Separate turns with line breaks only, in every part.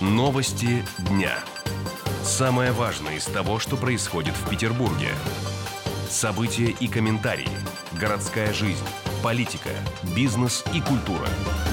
Новости дня. Самое важное из того, что происходит в Петербурге. События и комментарии. Городская жизнь, политика, бизнес и культура.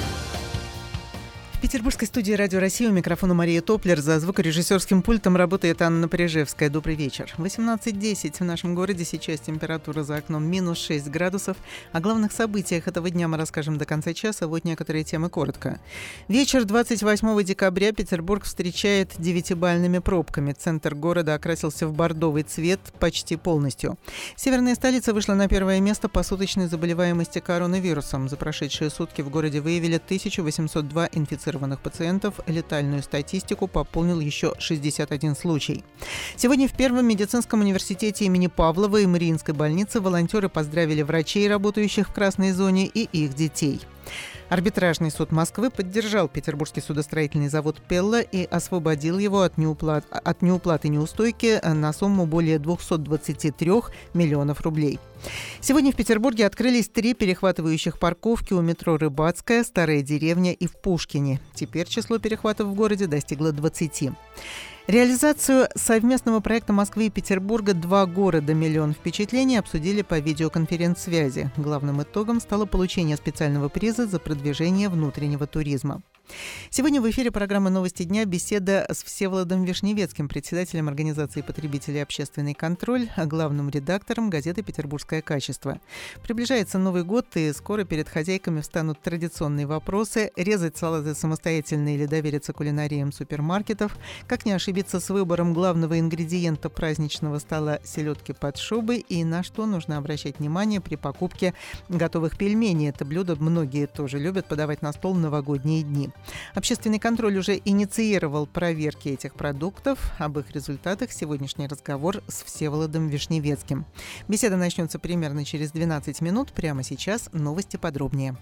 В петербургской студии «Радио России» у микрофона Мария Топлер. За звукорежиссерским пультом работает Анна Напряжевская. Добрый вечер. 18:10 в нашем городе. Сейчас температура за окном минус 6 градусов. О главных событиях этого дня мы расскажем до конца часа. Вот некоторые темы коротко. Вечер 28 декабря Петербург встречает 9-бальными пробками. Центр города окрасился в бордовый цвет почти полностью. Северная столица вышла на первое место по суточной заболеваемости коронавирусом. За прошедшие сутки в городе выявили 1802 инфицированных пациентов. Летальную статистику пополнил еще 61 случай. Сегодня в Первом медицинском университете имени Павлова и Мариинской больнице волонтеры поздравили врачей, работающих в красной зоне, и их детей. Арбитражный суд Москвы поддержал Петербургский судостроительный завод «Пелла» и освободил его от неуплаты неустойки на сумму более 223 миллионов рублей. Сегодня в Петербурге открылись 3 перехватывающих парковки у метро «Рыбацкая», «Старая деревня» и в Пушкине. Теперь число перехватов в городе достигло 20. Реализацию совместного проекта Москвы и Петербурга «Два города. Миллион впечатлений» обсудили по видеоконференц-связи. Главным итогом стало получение специального приза за продвижение внутреннего туризма. Сегодня в эфире программы «Новости дня» беседа с Всеволодом Вишневецким, председателем Организации потребителей «Общественный контроль», главным редактором газеты «Петербургское качество». Приближается Новый год, и скоро перед хозяйками встанут традиционные вопросы: резать салаты самостоятельно или довериться кулинариям супермаркетов, как не ошибиться с выбором главного ингредиента праздничного стола селедки под шубой, и на что нужно обращать внимание при покупке готовых пельменей. Это блюдо многие тоже любят подавать на стол в новогодние дни. Общественный контроль уже инициировал проверки этих продуктов. Об их результатах сегодняшний разговор с Всеволодом Вишневецким. Беседа начнется примерно через 12 минут. Прямо сейчас новости подробнее.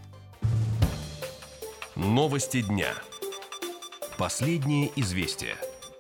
Новости дня. Последние известия.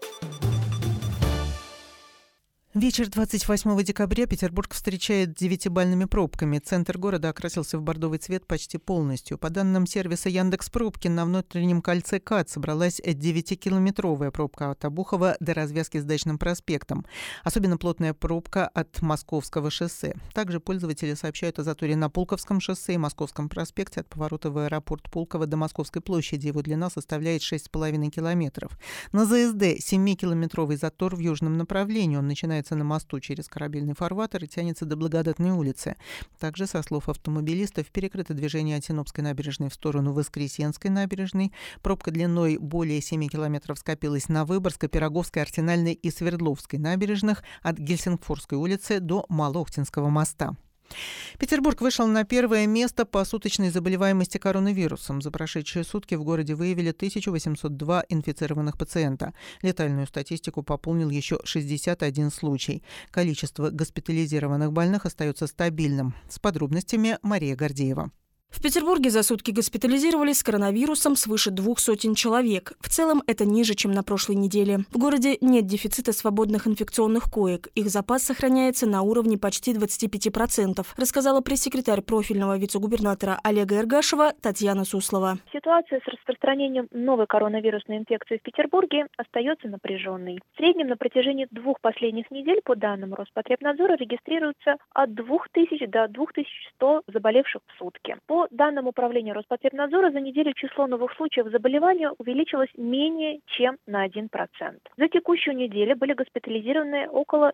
Вечер 28 декабря Петербург встречает 9-бальными пробками. Центр города окрасился в бордовый цвет почти полностью. По данным сервиса Яндекс.Пробки, на внутреннем кольце КАТ собралась 9-километровая пробка от Обухова до развязки с Дачным проспектом. Особенно плотная пробка от Московского шоссе. Также пользователи сообщают о заторе на Пулковском шоссе и Московском проспекте от поворота в аэропорт Пулково до Московской площади. Его длина составляет 6,5 километров. На ЗСД 7-километровый затор в южном направлении. Он начинается на мосту через Корабельный фарватер и тянется до Благодатной улицы. Также, со слов автомобилистов, перекрыто движение от Синопской набережной в сторону Воскресенской набережной. Пробка длиной более 7 километров скопилась на Выборгской, Пироговской, Арсенальной и Свердловской набережных от Гельсингфорской улицы до Малоохтинского моста. Петербург вышел на первое место по суточной заболеваемости коронавирусом. За прошедшие сутки в городе выявили 1802 инфицированных пациента. Летальную статистику пополнил еще 61 случай. Количество госпитализированных больных остается стабильным. С подробностями Мария Гордеева.
В Петербурге за сутки госпитализировались с коронавирусом свыше 200 человек. В целом это ниже, чем на прошлой неделе. В городе нет дефицита свободных инфекционных коек. Их запас сохраняется на уровне почти 25%, рассказала пресс-секретарь профильного вице-губернатора Олега Эргашева Татьяна Суслова.
Ситуация с распространением новой коронавирусной инфекции в Петербурге остается напряженной. В среднем на протяжении 2 последних недель, по данным Роспотребнадзора, регистрируется от 2000 до 2100 заболевших в сутки. По данным Управления Роспотребнадзора, за неделю число новых случаев заболевания увеличилось менее чем на 1%. За текущую неделю были госпитализированы около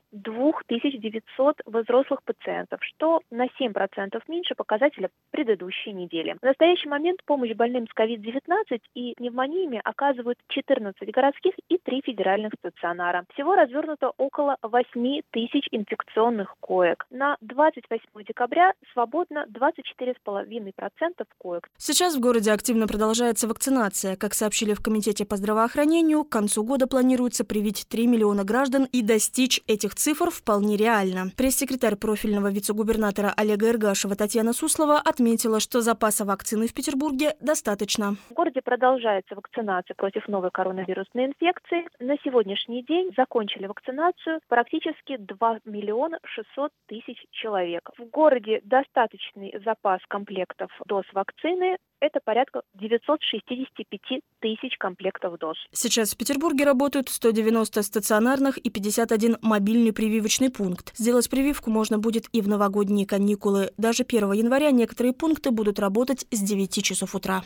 2900 взрослых пациентов, что на 7% меньше показателя предыдущей недели. В настоящий момент помощь больным с COVID-19 и пневмониями оказывают 14 городских и 3 федеральных стационара. Всего развернуто около 8000 инфекционных коек. На 28 декабря свободно 24,5% коек.
Сейчас в городе активно продолжается вакцинация. Как сообщили в Комитете по здравоохранению, к концу года планируется привить 3 миллиона граждан, и достичь этих цифр вполне реально. Пресс-секретарь профильного вице-губернатора Олега Эргашева Татьяна Суслова отметила, что запаса вакцины в Петербурге достаточно.
В городе продолжается вакцинация против новой коронавирусной инфекции. На сегодняшний день закончили вакцинацию практически 2 миллиона 600 тысяч человек. В городе достаточный запас комплектов комплектов доз вакцины. Это порядка 965 тысяч комплектов доз.
Сейчас в Петербурге работают 190 стационарных и 51 мобильный прививочный пункт. Сделать прививку можно будет и в новогодние каникулы. Даже 1 января некоторые пункты будут работать с 9 часов утра.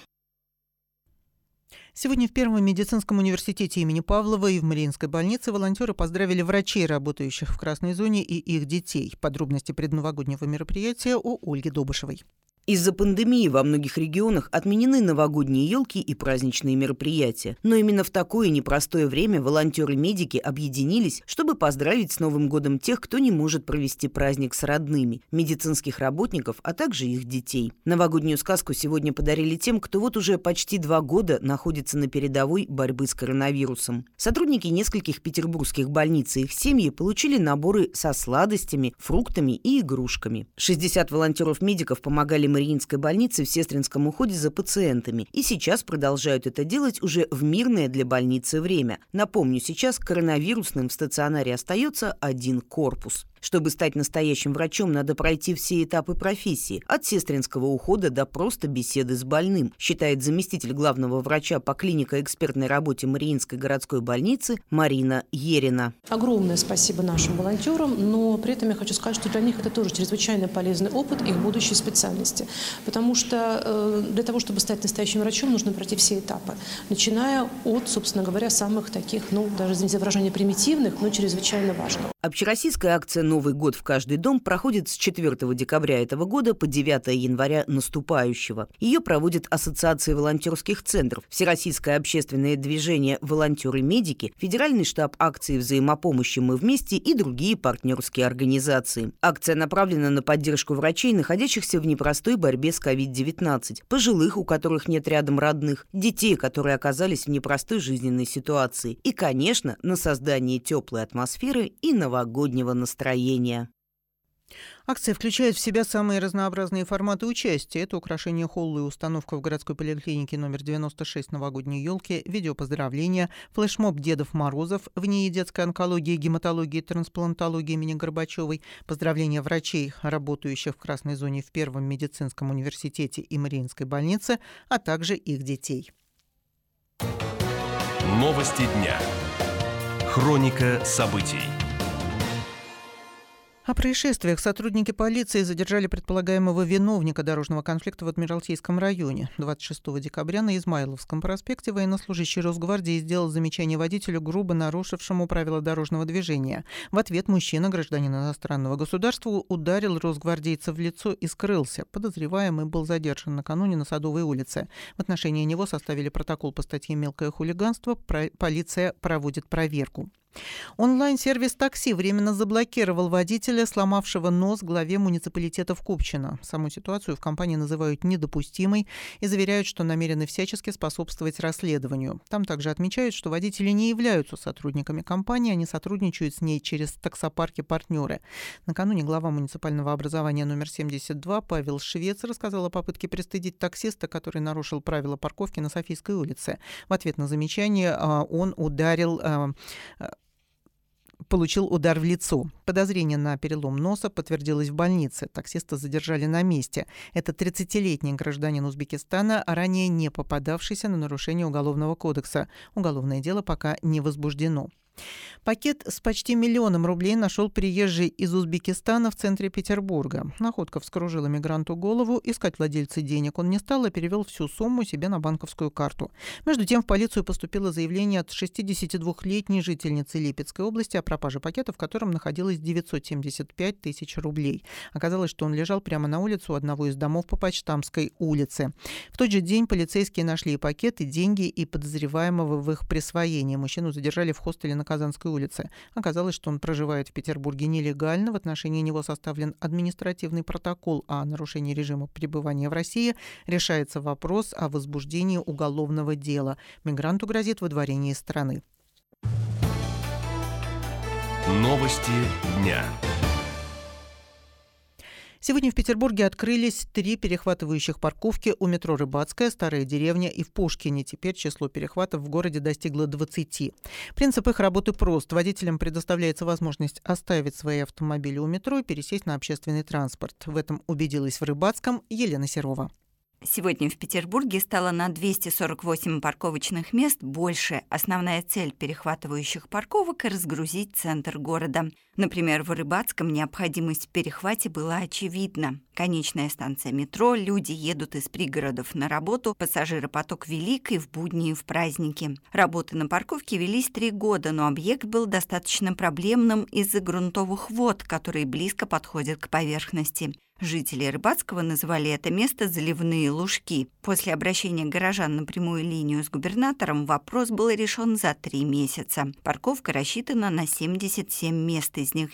Сегодня в Первом медицинском университете имени Павлова и в Мариинской больнице волонтеры поздравили врачей, работающих в красной зоне, и их детей. Подробности предновогоднего мероприятия у Ольги Добышевой.
Из-за пандемии во многих регионах отменены новогодние елки и праздничные мероприятия. Но именно в такое непростое время волонтеры-медики объединились, чтобы поздравить с Новым годом тех, кто не может провести праздник с родными, медицинских работников, а также их детей. Новогоднюю сказку сегодня подарили тем, кто вот уже почти 2 года находится на передовой борьбы с коронавирусом. Сотрудники нескольких петербургских больниц и их семьи получили наборы со сладостями, фруктами и игрушками. 60 волонтеров-медиков помогали Мариинской больнице в сестринском уходе за пациентами. И сейчас продолжают это делать уже в мирное для больницы время. Напомню, сейчас коронавирусным в стационаре остается 1 корпус. Чтобы стать настоящим врачом, надо пройти все этапы профессии, от сестринского ухода до просто беседы с больным, считает заместитель главного врача по клинико-экспертной работе Мариинской городской больницы Марина Ерина.
Огромное спасибо нашим волонтерам, но при этом я хочу сказать, что для них это тоже чрезвычайно полезный опыт их будущей специальности. Потому что для того, чтобы стать настоящим врачом, нужно пройти все этапы, начиная от, собственно говоря, самых таких, даже, извините за выражение, примитивных, но чрезвычайно важных.
Общероссийская акция «Новый год в каждый дом» проходит с 4 декабря этого года по 9 января наступающего. Ее проводит Ассоциация волонтерских центров, Всероссийское общественное движение «Волонтеры-медики», Федеральный штаб акции взаимопомощи «Мы вместе» и другие партнерские организации. Акция направлена на поддержку врачей, находящихся в непростой борьбе с COVID-19, пожилых, у которых нет рядом родных, детей, которые оказались в непростой жизненной ситуации, и, конечно, на создание теплой атмосферы и новогоднего настроения.
Акция включает в себя самые разнообразные форматы участия. Это украшение холла и установка в городской поликлинике номер 96 новогодней елки, видеопоздравления, флешмоб Дедов Морозов в НИИ детской онкологии, гематологии и трансплантологии имени Горбачевой, поздравления врачей, работающих в красной зоне в Первом медицинском университете и Мариинской больнице, а также их детей.
Новости дня. Хроника событий.
О происшествиях сотрудники полиции задержали предполагаемого виновника дорожного конфликта в Адмиралтейском районе. 26 декабря на Измайловском проспекте военнослужащий Росгвардии сделал замечание водителю, грубо нарушившему правила дорожного движения. В ответ мужчина, гражданин иностранного государства, ударил росгвардейца в лицо и скрылся. Подозреваемый был задержан накануне на Садовой улице. В отношении него составили протокол по статье «Мелкое хулиганство». Полиция проводит проверку. Онлайн-сервис такси временно заблокировал водителя, сломавшего нос главе муниципалитета в Купчино. Саму ситуацию в компании называют недопустимой и заверяют, что намерены всячески способствовать расследованию. Там также отмечают, что водители не являются сотрудниками компании, они сотрудничают с ней через таксопарки-партнеры. Накануне глава муниципального образования номер 72 Павел Швец рассказал о попытке пристыдить таксиста, который нарушил правила парковки на Софийской улице. В ответ на замечание он получил удар в лицо. Подозрение на перелом носа подтвердилось в больнице. Таксиста задержали на месте. Это 30-летний гражданин Узбекистана, ранее не попадавшийся на нарушение Уголовного кодекса. Уголовное дело пока не возбуждено. Пакет с почти 1 000 000 рублей нашел приезжий из Узбекистана в центре Петербурга. Находка вскружила мигранту голову. Искать владельца денег он не стал, а перевел всю сумму себе на банковскую карту. Между тем в полицию поступило заявление от 62-летней жительницы Липецкой области о пропаже пакета, в котором находилось 975 тысяч рублей. Оказалось, что он лежал прямо на улице у одного из домов по Почтамской улице. В тот же день полицейские нашли и пакет, и деньги, и подозреваемого в их присвоении. Мужчину задержали в хостеле на Казанской улице. Оказалось, что он проживает в Петербурге нелегально. В отношении него составлен административный протокол о нарушении режима пребывания в России. Решается вопрос о возбуждении уголовного дела. Мигранту грозит выдворение из страны.
Новости дня.
Сегодня в Петербурге открылись 3 перехватывающих парковки у метро Рыбацкая, Старая деревня и в Пушкине. Теперь число перехватов в городе достигло 20. Принцип их работы прост. Водителям предоставляется возможность оставить свои автомобили у метро и пересесть на общественный транспорт. В этом убедилась в Рыбацком Елена Серова.
Сегодня в Петербурге стало на 248 парковочных мест больше. Основная цель перехватывающих парковок – разгрузить центр города. Например, в Рыбацком необходимость в перехвате была очевидна. Конечная станция метро, люди едут из пригородов на работу, пассажиропоток велик и в будни, и в праздники. Работы на парковке велись 3 года, но объект был достаточно проблемным из-за грунтовых вод, которые близко подходят к поверхности. Жители Рыбацкого называли это место «заливные лужки». После обращения горожан на прямую линию с губернатором вопрос был решен за 3 месяца. Парковка рассчитана на 77 мест, из них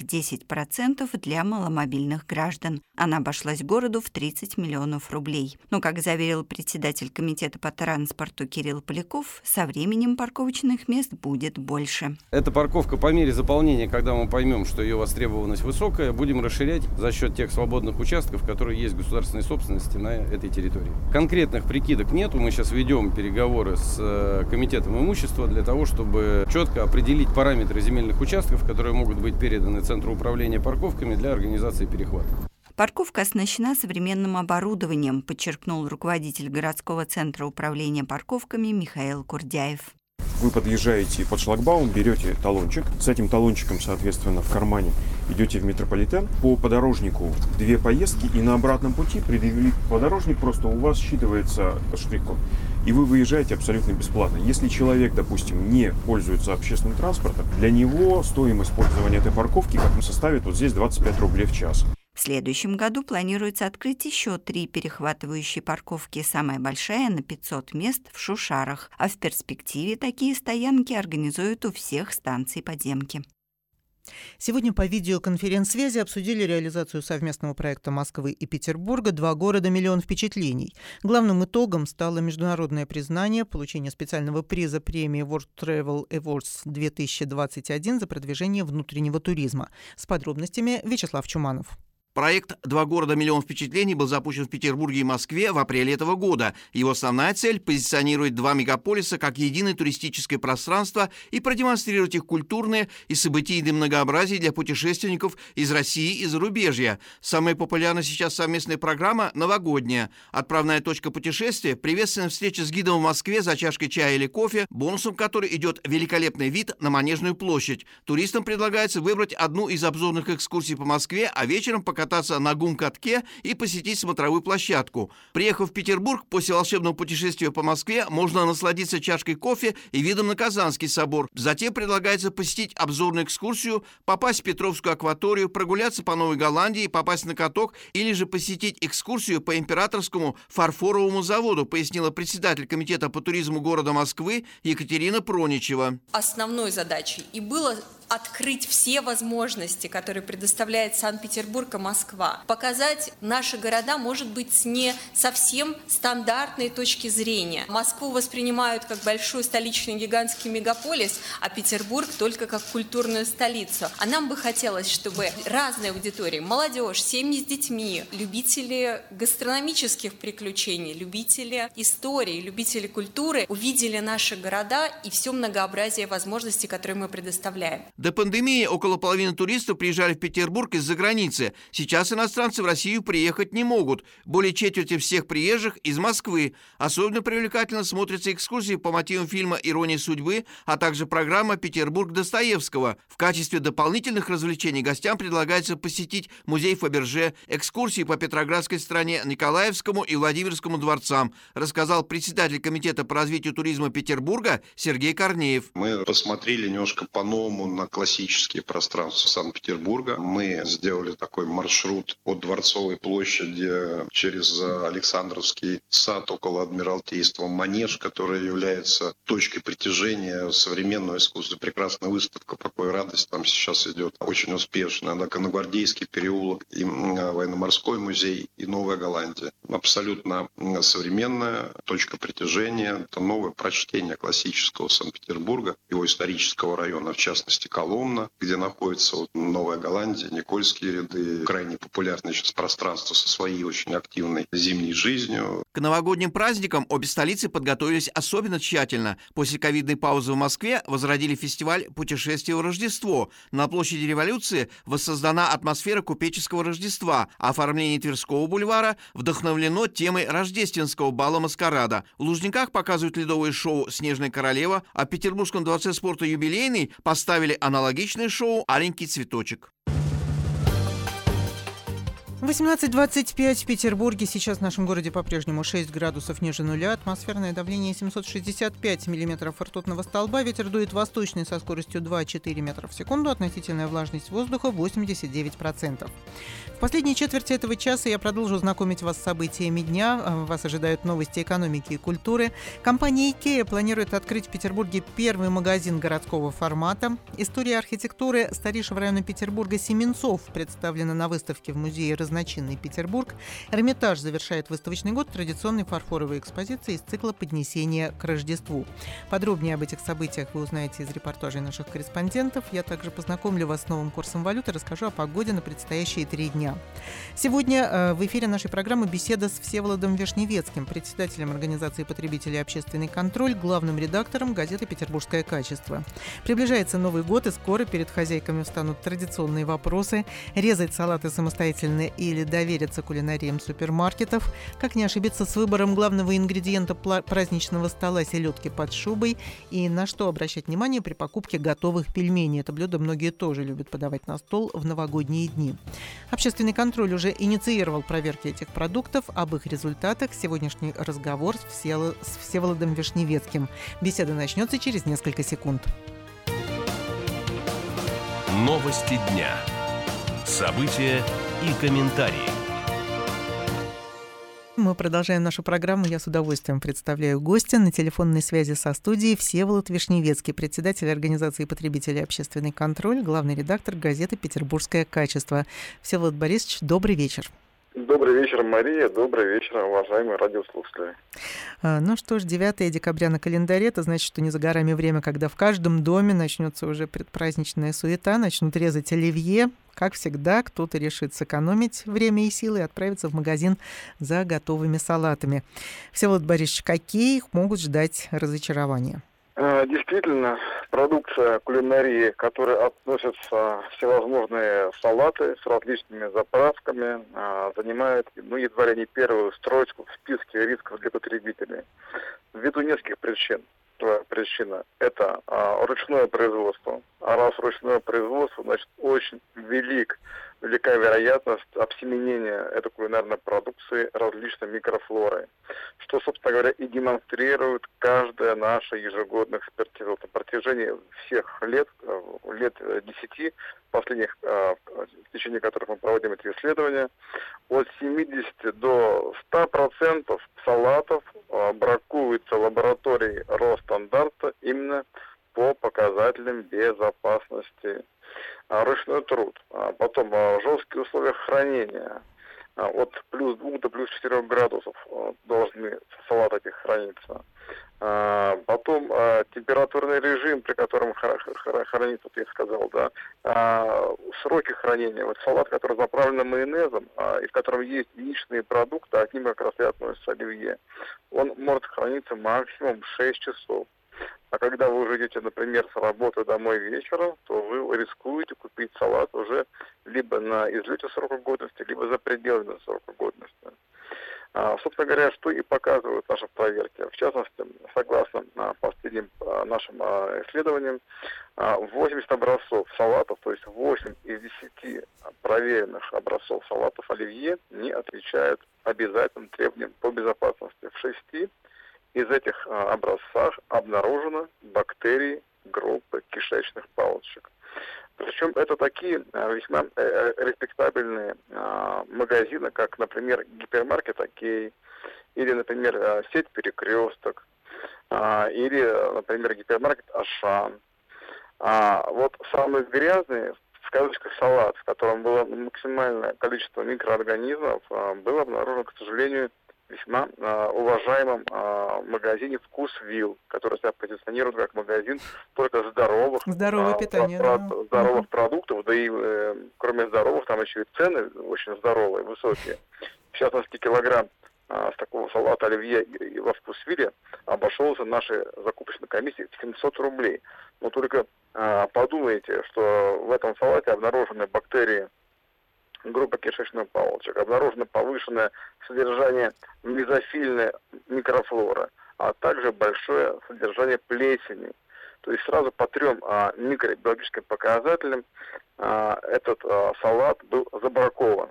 10% для маломобильных граждан. Она обошлась городу в 30 миллионов рублей. Но, как заверил председатель комитета по транспорту Кирилл Поляков, со временем парковочных мест будет больше.
Эта парковка по мере заполнения, когда мы поймем, что ее востребованность высокая, будем расширять за счет тех свободных участков, которые есть в государственной собственности на этой территории. Конкретных прикидок нету. Мы сейчас ведем переговоры с комитетом имущества для того, чтобы четко определить параметры земельных участков, которые могут быть переданы Центру управления парковками для организации перехвата.
Парковка оснащена современным оборудованием, подчеркнул руководитель городского центра управления парковками Михаил Курдяев.
Вы подъезжаете под шлагбаум, берете талончик. С этим талончиком, соответственно, в кармане идете в метрополитен. По подорожнику 2 поездки, и на обратном пути предъявили подорожник, просто у вас считывается штрих-код. И вы выезжаете абсолютно бесплатно. Если человек, допустим, не пользуется общественным транспортом, для него стоимость пользования этой парковки составит вот здесь 25 рублей в час.
В следующем году планируется открыть еще 3 перехватывающие парковки. Самая большая на 500 мест в Шушарах. А в перспективе такие стоянки организуют у всех станций подземки.
Сегодня по видеоконференц-связи обсудили реализацию совместного проекта Москвы и Петербурга «Два города. Миллион впечатлений». Главным итогом стало международное признание, получение специального приза премии World Travel Awards 2021 за продвижение внутреннего туризма. С подробностями Вячеслав Чуманов.
Проект «Два города. Миллион впечатлений» был запущен в Петербурге и Москве в апреле этого года. Его основная цель – позиционировать 2 мегаполиса как единое туристическое пространство и продемонстрировать их культурное и событийное многообразие для путешественников из России и зарубежья. Самая популярная сейчас совместная программа – новогодняя. Отправная точка путешествия – приветственная встреча с гидом в Москве за чашкой чая или кофе, бонусом которой идет великолепный вид на Манежную площадь. Туристам предлагается выбрать одну из обзорных экскурсий по Москве, а вечером покататься на гум-катке и посетить смотровую площадку. Приехав в Петербург, после волшебного путешествия по Москве можно насладиться чашкой кофе и видом на Казанский собор. Затем предлагается посетить обзорную экскурсию, попасть в Петровскую акваторию, прогуляться по Новой Голландии, попасть на каток или же посетить экскурсию по Императорскому фарфоровому заводу, пояснила председатель комитета по туризму города Москвы Екатерина Проничева.
Основной задачей и было открыть все возможности, которые предоставляет Санкт-Петербург и Москва. Показать наши города, может быть, с не совсем стандартной точки зрения. Москву воспринимают как большой столичный гигантский мегаполис, а Петербург только как культурную столицу. А нам бы хотелось, чтобы разные аудитории, молодежь, семьи с детьми, любители гастрономических приключений, любители истории, любители культуры увидели наши города и все многообразие возможностей, которые мы предоставляем.
До пандемии около половины туристов приезжали в Петербург из-за границы. Сейчас иностранцы в Россию приехать не могут. Более четверти всех приезжих из Москвы. Особенно привлекательно смотрятся экскурсии по мотивам фильма «Ирония судьбы», а также программа «Петербург» Достоевского. В качестве дополнительных развлечений гостям предлагается посетить музей Фаберже, экскурсии по Петроградской стороне, Николаевскому и Владимирскому дворцам, рассказал председатель комитета по развитию туризма Петербурга Сергей Корнеев.
Мы посмотрели немножко по-новому на классические пространства Санкт-Петербурга. Мы сделали такой маршрут от Дворцовой площади через Александровский сад около Адмиралтейства, Манеж, который является точкой притяжения современного искусства. Прекрасная выставка «Покой и радость» там сейчас идет очень успешно. Конногвардейский переулок, и Военно-морской музей, и Новая Голландия. Абсолютно современная точка притяжения. Это новое прочтение классического Санкт-Петербурга, его исторического района, в частности Коломна, где находится Новая Голландия, Никольские ряды, крайне популярное сейчас пространство со своей очень активной зимней жизнью.
К новогодним праздникам обе столицы подготовились особенно тщательно. После ковидной паузы в Москве возродили фестиваль «Путешествие в Рождество». На площади Революции воссоздана атмосфера купеческого Рождества, а оформление Тверского бульвара вдохновлено темой рождественского бала-маскарада. В Лужниках показывают ледовое шоу «Снежная королева», а в Петербургском дворце спорта «Юбилейный» поставили аналогичное шоу «Аленький цветочек».
18:25 в Петербурге. Сейчас в нашем городе по-прежнему 6 градусов ниже нуля. Атмосферное давление 765 миллиметров ртутного столба. Ветер дует восточный со скоростью 2-4 метра в секунду. Относительная влажность воздуха 89%. В последней четверти этого часа я продолжу знакомить вас с событиями дня. Вас ожидают новости экономики и культуры. Компания IKEA планирует открыть в Петербурге первый магазин городского формата. История архитектуры старейшего района Петербурга Семенцов представлена на выставке в музее «Разночинный Петербург». Эрмитаж завершает выставочный год традиционной фарфоровой экспозицией из цикла «Поднесение к Рождеству». Подробнее об этих событиях вы узнаете из репортажей наших корреспондентов. Я также познакомлю вас с новым курсом валюты, расскажу о погоде на предстоящие 3 дня. Сегодня в эфире нашей программы беседа с Всеволодом Вишневецким, председателем организации потребителей «Общественный контроль», главным редактором газеты «Петербургское качество». Приближается Новый год, и скоро перед хозяйками встанут традиционные вопросы: резать салаты самостоятельно или довериться кулинариям супермаркетов, как не ошибиться с выбором главного ингредиента праздничного стола — селедки под шубой, и на что обращать внимание при покупке готовых пельменей. Это блюдо многие тоже любят подавать на стол в новогодние дни. Общественный контроль уже инициировал проверки этих продуктов. Об их результатах сегодняшний разговор с Всеволодом Вишневецким. Беседа начнется через несколько секунд.
Новости дня. События и комментарии.
Мы продолжаем нашу программу. Я с удовольствием представляю гостя. На телефонной связи со студией Всеволод Вишневецкий, председатель организации потребителей «Общественный контроль», главный редактор газеты «Петербургское качество». Всеволод Борисович, добрый вечер.
Добрый вечер, Мария. Добрый вечер, уважаемые радиослушатели.
Ну что ж, 9 декабря на календаре. Это значит, что не за горами время, когда в каждом доме начнется уже предпраздничная суета, начнут резать оливье. Как всегда, кто-то решит сэкономить время и силы и отправиться в магазин за готовыми салатами. Всеволод Борисович, какие их могут ждать разочарования?
Действительно, продукция кулинарии, к которой относятся всевозможные салаты с различными заправками, занимает едва ли не первую строчку в списке рисков для потребителей. Ввиду нескольких причин. Первая причина – это ручное производство. А раз ручное производство, значит, очень велика вероятность обсеменения этой кулинарной продукции различной микрофлорой, что, собственно говоря, и демонстрирует каждая наша ежегодная экспертиза. На протяжении всех лет 10 последних, в течение которых мы проводим эти исследования, от 70 до 100% салатов бракуется лаборатории Росстандарта именно по показателям безопасности. Ручной труд, потом жесткие условия хранения, от плюс 2 до плюс 4 градусов должны салаты эти храниться. Потом температурный режим, при котором хранится, я сказал, да, сроки хранения. Вот салат, который заправлен майонезом, и в котором есть яичные продукты, а к ним как раз и относится оливье, он может храниться максимум 6 часов. А когда вы уже идете, например, с работы домой вечером, то вы рискуете купить салат уже либо на излете срока годности, либо за пределами срока годности. Собственно говоря, что и показывают наши проверки. В частности, согласно последним нашим исследованиям, 80 образцов салатов, то есть 8 из 10 проверенных образцов салатов оливье не отвечают обязательным требованиям по безопасности. В 6 из этих образцах обнаружено бактерии группы кишечных палочек. Причем это такие весьма респектабельные магазины, как, например, гипермаркет «Окей», или, например, сеть «Перекресток», или, например, гипермаркет «Ашан». Вот самый грязный, в кавычках, салат, в котором было максимальное количество микроорганизмов, был обнаружен, к сожалению, весьма уважаемом магазине «Вкусвилл», который себя позиционирует как магазин только здоровых продуктов, да и кроме здоровых, там еще и цены очень здоровые, высокие. В частности, килограмм с такого салата оливье и лавкусвилли обошелся нашей закупочной комиссии в 700 рублей. Но только подумайте, что в этом салате обнаружены бактерии группы кишечных палочек, обнаружено повышенное содержание мезофильной микрофлоры, а также большое содержание плесени. То есть сразу по 3 микробиологическим показателям этот салат был забракован.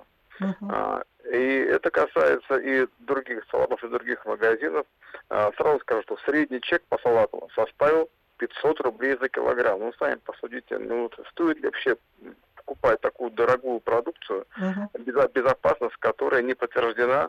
И это касается и других салатов, и других магазинов. Сразу скажу, что средний чек по салату составил 500 рублей за килограмм. Ну, сами посудите, стоит ли вообще покупать такую дорогую продукцию, безопасность которой не подтверждена,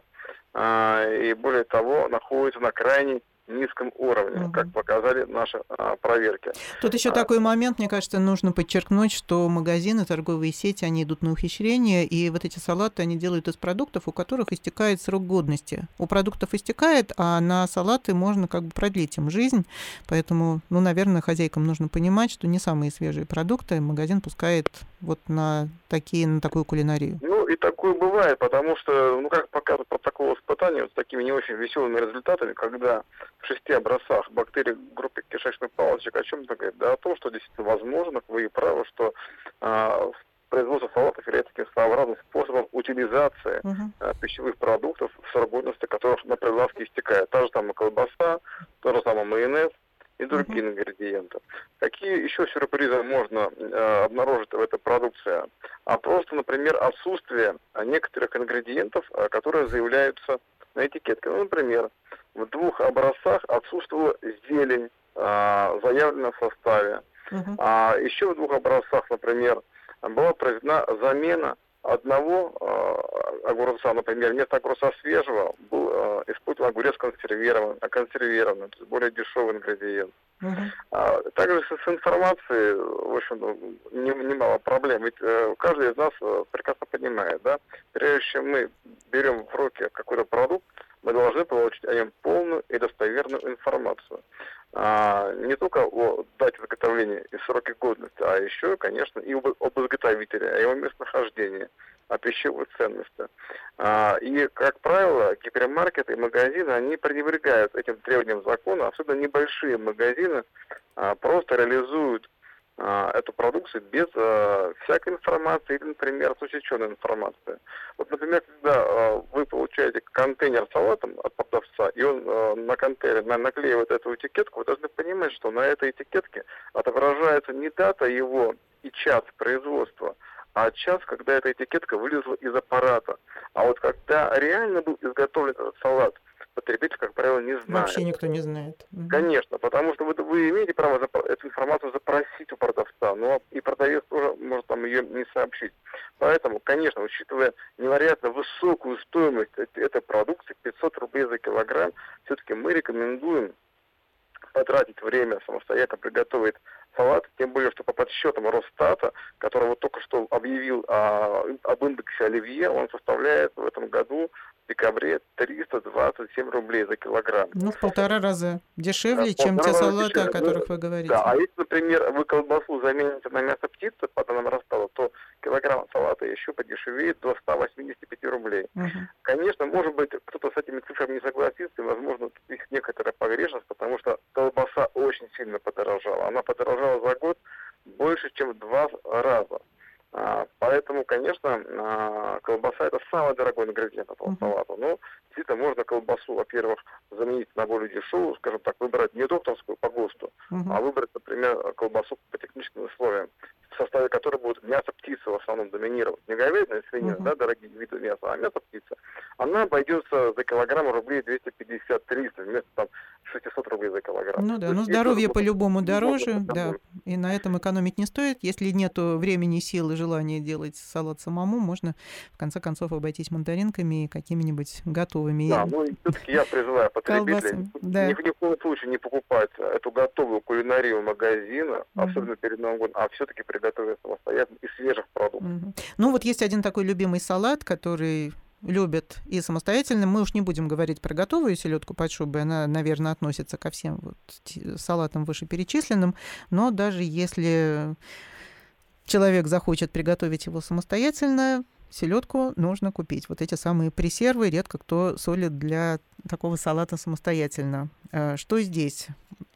и более того, находится на крайне низком уровне, как показали наши проверки.
Тут еще такой момент, мне кажется, нужно подчеркнуть, что магазины, торговые сети, они идут на ухищрение, и вот эти салаты они делают из продуктов, у которых истекает срок годности. У продуктов истекает, а на салаты можно как бы продлить им жизнь, поэтому, наверное, хозяйкам нужно понимать, что не самые свежие продукты магазин пускает вот на такую кулинарию.
И такое бывает, потому что, как показывает протокол испытания, с такими не очень веселыми результатами, когда в 6 образцах бактерий группы кишечных палочек, о чем это говорит? Да о том, что действительно возможно, вы и правы, что производство салатов является таким своеобразным способом утилизации пищевых продуктов, срок годности которых на прилавке истекает. Та же самая колбаса, тот же самый майонез и другие ингредиенты. Какие еще сюрпризы можно обнаружить в этой продукции? А просто, например, отсутствие некоторых ингредиентов, которые заявляются на этикетке. Например, в 2 образцах отсутствовала зелень, заявлена в составе. А еще в 2 образцах, например, была произведена замена одного огурца, например, вместо огурца свежего был использован огурец консервированный, то есть более дешевый ингредиент. Также с информацией, в общем, немало проблем. Ведь каждый из нас прекрасно понимает, да, прежде чем мы берем в руки какой-то продукт, мы должны получить о нем полную и достоверную информацию. Не только о дате изготовления и сроке годности, а еще, конечно, и об изготовителе, о его местонахождении, о пищевой ценности. И, как правило, гипермаркеты и магазины, они пренебрегают этим требованиям закона, особенно небольшие магазины просто реализуют эту продукцию без всякой информации или, например, с усеченной информацией. Вот, например, когда вы получаете контейнер с салатом от продавца, и он на контейнер наклеивает эту этикетку, вы должны понимать, что на этой этикетке отображается не дата его и час производства, а час, когда эта этикетка вылезла из аппарата. А вот когда реально был изготовлен этот салат, потребитель, как правило, не знает.
Вообще никто не знает.
Конечно, потому что вы имеете право эту информацию запросить у продавца, но и продавец тоже может ее не сообщить. Поэтому, конечно, учитывая невероятно высокую стоимость этой продукции, 500 рублей за килограмм, все-таки мы рекомендуем потратить время самостоятельно приготовить салат, тем более, что по подсчетам Росстата, который вот только что объявил об индексе оливье, он составляет в этом году в декабре 327 рублей за килограмм.
В 1,5 раза дешевле, чем те салаты, о которых вы говорите.
Да, а если, например, вы колбасу замените на мясо птицы, по данным Росстата, то килограмм салата еще подешевеет до 185 рублей. Конечно, может быть, кто-то с этими цифрами не согласится, и, возможно, их некоторая погрешность, потому что колбаса очень сильно подорожала. Она подорожала за год больше, чем в 2 раза. Поэтому, конечно, колбаса – это самый дорогой ингредиент этого салата. Но действительно можно колбасу, во-первых, заменить на более дешевую, скажем так, выбрать не докторскую по ГОСТу, а выбрать, например, колбасу по техническим условиям, в составе которой будет мясо птицы в основном доминировать. Не говядина, свинина, да, дорогие виды мяса, а мясо птицы. Она обойдется за килограмм рублей 250-300 вместо 600 рублей за килограмм.
Ну да, но здоровье по-любому дороже, да, и на этом экономить не стоит. Если нету времени, сил и желания делать салат самому, можно в конце концов обойтись мандаринками и какими-нибудь готовыми.
Да, и все-таки я призываю потребителей ни в коем случае не покупать эту готовую кулинарию магазина, особенно перед Новым годом, а все-таки приготовить самостоятельно из свежих продуктов.
Ну вот есть один такой любимый салат, который любят и самостоятельно. Мы уж не будем говорить про готовую селедку под шубой, она, наверное, относится ко всем салатам вышеперечисленным, но даже если человек захочет приготовить его самостоятельно, селедку нужно купить. Вот эти самые пресервы редко кто солит для такого салата самостоятельно. Что здесь?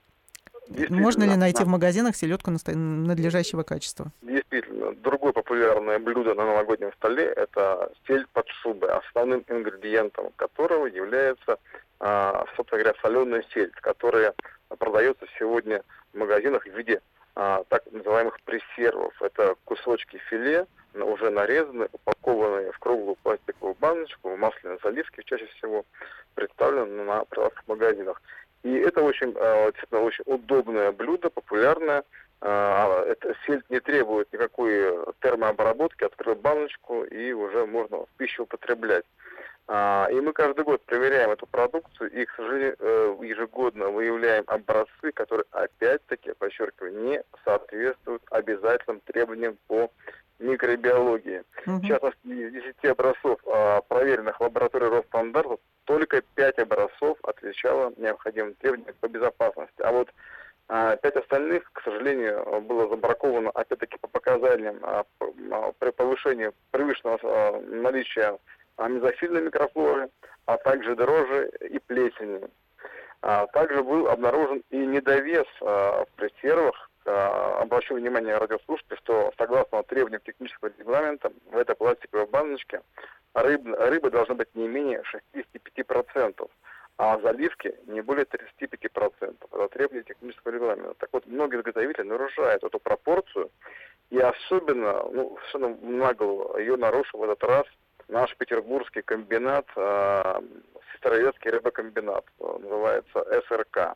Можно ли найти в магазинах селедку надлежащего качества?
Действительно. Другое популярное блюдо на новогоднем столе – это сель под шубой, основным ингредиентом которого является, собственно говоря, соленая сельдь, которая продается сегодня в магазинах в виде так называемых пресервов. Это кусочки филе, уже нарезанные, упакованные в круглую пластиковую баночку, в масляной заливке, чаще всего представлены на прилавках в магазинах. И это действительно очень удобное блюдо, популярное. Эта сельдь не требует никакой термообработки, открыл баночку и уже можно в пищу употреблять. И мы каждый год проверяем эту продукцию и, к сожалению, ежегодно выявляем образцы, которые, опять-таки, подчеркиваю, не соответствуют обязательным требованиям по микробиологии. В частности, из 10 образцов, проверенных в лаборатории Росстандарта, только 5 образцов отвечало необходимым требованиям по безопасности. А вот 5 остальных, к сожалению, было забраковано, опять-таки, по показаниям при повышении превышенного наличия мезофильной микрофлоры, а также дрожжи и плесени. Также был обнаружен и недовес в пресервах. Обращу внимание радиослушателей, что согласно требованиям технического регламента в этой пластиковой баночке рыбы должны быть не менее 65%, а заливки не более 35%. Это требование технического регламента. Так вот, многие изготовители нарушают эту пропорцию, и особенно, совершенно нагло ее нарушил в этот раз наш петербургский комбинат, Сестрорецкий рыбокомбинат, называется СРК.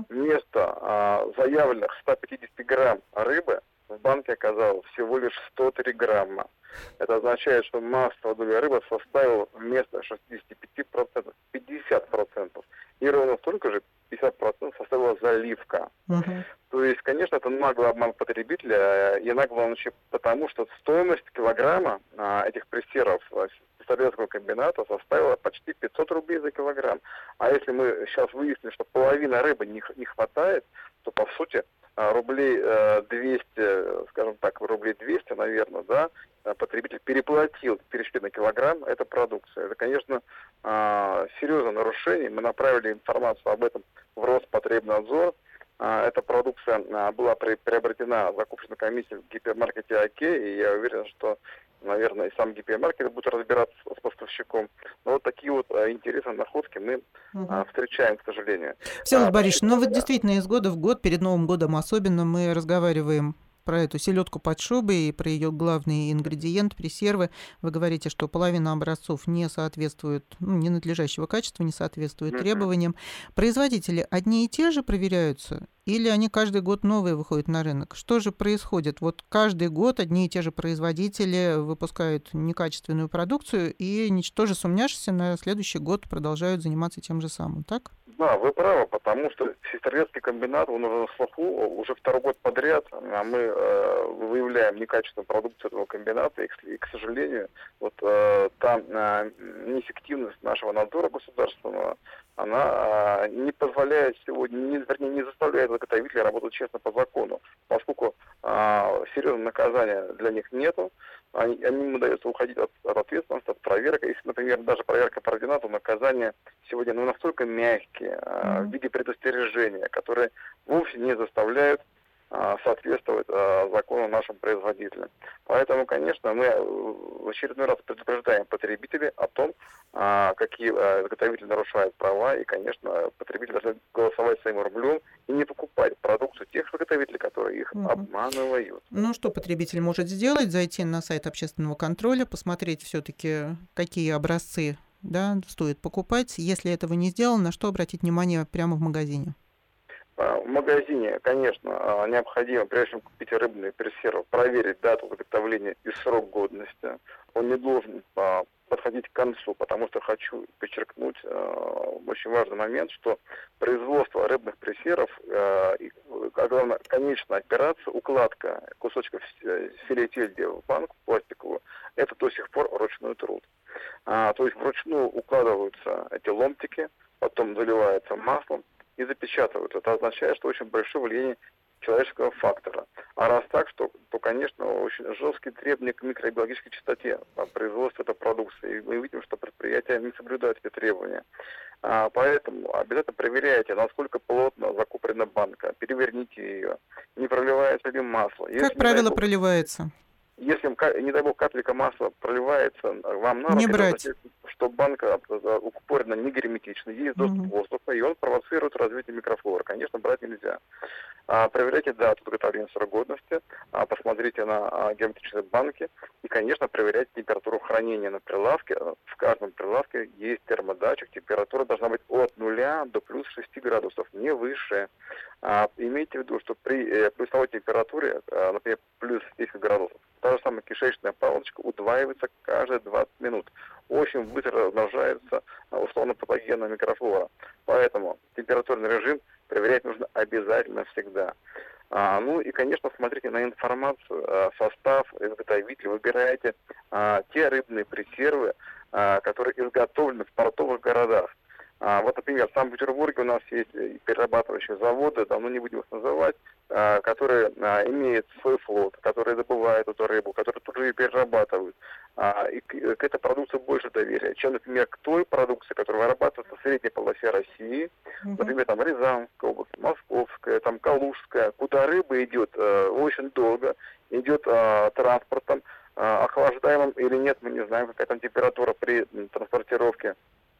Вместо заявленных 150 грамм рыбы в банке оказалось всего лишь 103 грамма. Это означает, что массовая доля рыбы составила вместо 65% 50%. И ровно столько же 50% составила заливка. То есть, конечно, это наглый обман потребителя, и наглый он еще потому, что стоимость килограмма этих пресервов Сестрорецкого комбината составила почти 500 рублей за килограмм. А если мы сейчас выясним, что половина рыбы не хватает, то, по сути, рублей 200, скажем так, рублей 200, наверное, да, потребитель переплатил, перешли на килограмм, это продукция. Это, конечно, серьезное нарушение. Мы направили информацию об этом в Роспотребнадзор. Эта продукция была приобретена закупочной комиссией в гипермаркете «Окей», и я уверен, что, наверное, и сам гипермаркет будет разбираться с поставщиком. Но вот такие вот интересные находки мы встречаем, к сожалению.
Всеволод Борисович, вот действительно из года в год, перед Новым годом особенно, мы разговариваем про эту селедку под шубой и про ее главный ингредиент, пресервы. Вы говорите, что половина образцов не соответствует, ненадлежащего качества, не соответствует требованиям. Производители одни и те же проверяются? Или они каждый год новые выходят на рынок? Что же происходит? Вот каждый год одни и те же производители выпускают некачественную продукцию, и, ничтоже сумняшися, на следующий год продолжают заниматься тем же самым, так?
Да, вы правы, потому что Сестрорецкий комбинат, он уже на слуху, уже второй год подряд мы выявляем некачественную продукцию этого комбината, и, к сожалению, вот та неэффективность нашего надзора государственного, она не позволяет сегодня, не заставляет заготовителей работать честно по закону, поскольку серьезного наказания для них нету, им удается уходить от ответственности, от проверок. Если, например, даже проверка проведена, то наказания сегодня настолько мягкие, в виде предостережения, которые вовсе не заставляют соответствовать закону нашим производителям. Поэтому, конечно, мы в очередной раз предупреждаем потребителей о том, какие изготовители нарушают права, и, конечно, потребители должны голосовать своим рублем и не покупать продукцию тех изготовителей, которые их обманывают.
Ну, что потребитель может сделать? Зайти на сайт общественного контроля, посмотреть все-таки, какие образцы, стоит покупать. Если этого не сделано, на что обратить внимание прямо в магазине?
В магазине, конечно, необходимо, прежде чем купить рыбный пресерв, проверить дату изготовления и срок годности. Он не должен подходить к концу, потому что хочу подчеркнуть очень важный момент, что производство рыбных пресервов, главное, конечная операция, укладка кусочков филе сельди в банку пластиковую, это до сих пор ручной труд. То есть вручную укладываются эти ломтики, потом заливаются маслом и запечатывают. Это означает, что очень большое влияние человеческого фактора. А раз так, то, конечно, очень жесткие требования к микробиологической чистоте производства этой продукции. И мы видим, что предприятия не соблюдают эти требования. Поэтому обязательно проверяйте, насколько плотно закуплена банка, переверните ее, не проливается ли масло.
Как правило, проливается?
Если, не дай бог, капелька масла проливается вам на руки,
не брать.
Это значит, что банка укупорена не герметично, есть доступ воздуха, и он провоцирует развитие микрофлоры. Конечно, брать нельзя. Проверяйте дату изготовления, срок годности, посмотрите на герметичные банки и, конечно, проверяйте температуру хранения на прилавке. В каждом прилавке есть термодатчик, температура должна быть от 0 до плюс 6 градусов, не выше. Имейте в виду, что при плюсовой температуре, например, плюс 10 градусов, та же самая кишечная палочка удваивается каждые 20 минут. Очень быстро размножается условно-патогенная микрофлора. Поэтому температурный режим проверять нужно обязательно всегда. Ну и, конечно, смотрите на информацию, состав, изготовитель, выбирайте те рыбные пресервы, которые изготовлены в портовых городах. Вот, например, в Санкт-Петербурге у нас есть перерабатывающие заводы, давно не будем их называть, которые имеют свой флот, которые добывают эту рыбу, которые тут же ее перерабатывают. И к этой продукции больше доверия, чем, например, к той продукции, которая вырабатывается в средней полосе России, например, там Рязанская область, Московская, там Калужская, куда рыба идет очень долго, идет транспортом, охлаждаемым или нет, мы не знаем, какая там температура при транспортировке.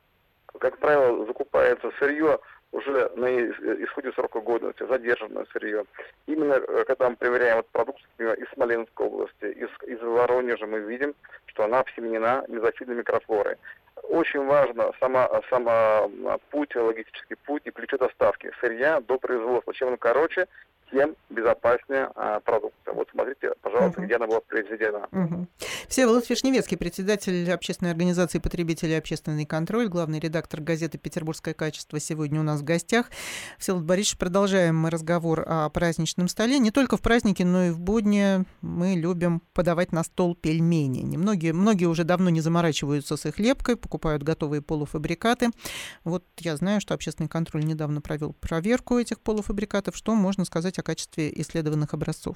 Как правило, закупается сырье уже на исходе срока годности, задержанное сырье. Именно когда мы проверяем эту продукцию, например, из Смоленской области, из Воронежа, мы видим, что она обсеменена мезофильной микрофлорой. Очень важно сама путь, логистический путь и плечо доставки сырья до производства. Чем он короче, тем безопаснее продукция. Вот смотрите, пожалуйста, где она была произведена.
Всеволод Вишневецкий, председатель общественной организации потребителей «Общественный контроль», главный редактор газеты «Петербургское качество», сегодня у нас в гостях. Всеволод Борисович, продолжаем мы разговор о праздничном столе. Не только в праздники, но и в будни мы любим подавать на стол пельмени. Многие уже давно не заморачиваются с их лепкой, покупают готовые полуфабрикаты. Вот я знаю, что общественный контроль недавно провел проверку этих полуфабрикатов. Что можно сказать о качестве исследованных образцов?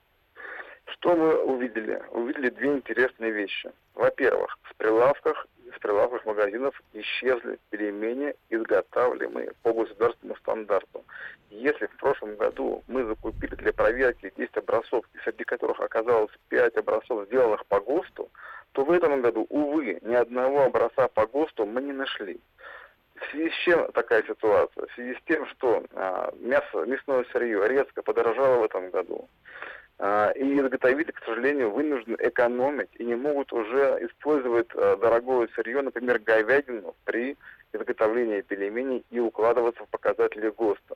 Что мы увидели? Увидели две интересные вещи. Во-первых, с прилавков магазинов исчезли пельмени, изготавливаемые по государственному стандарту. Если в прошлом году мы закупили для проверки 10 образцов, среди которых оказалось 5 образцов, сделанных по ГОСТу, то в этом году, увы, ни одного образца по ГОСТу мы не нашли. В связи с чем такая ситуация? В связи с тем, что мясное сырье резко подорожало в этом году. И изготовители, к сожалению, вынуждены экономить и не могут уже использовать дорогое сырье, например, говядину, при изготовлении пельменей и укладываться в показатели ГОСТа.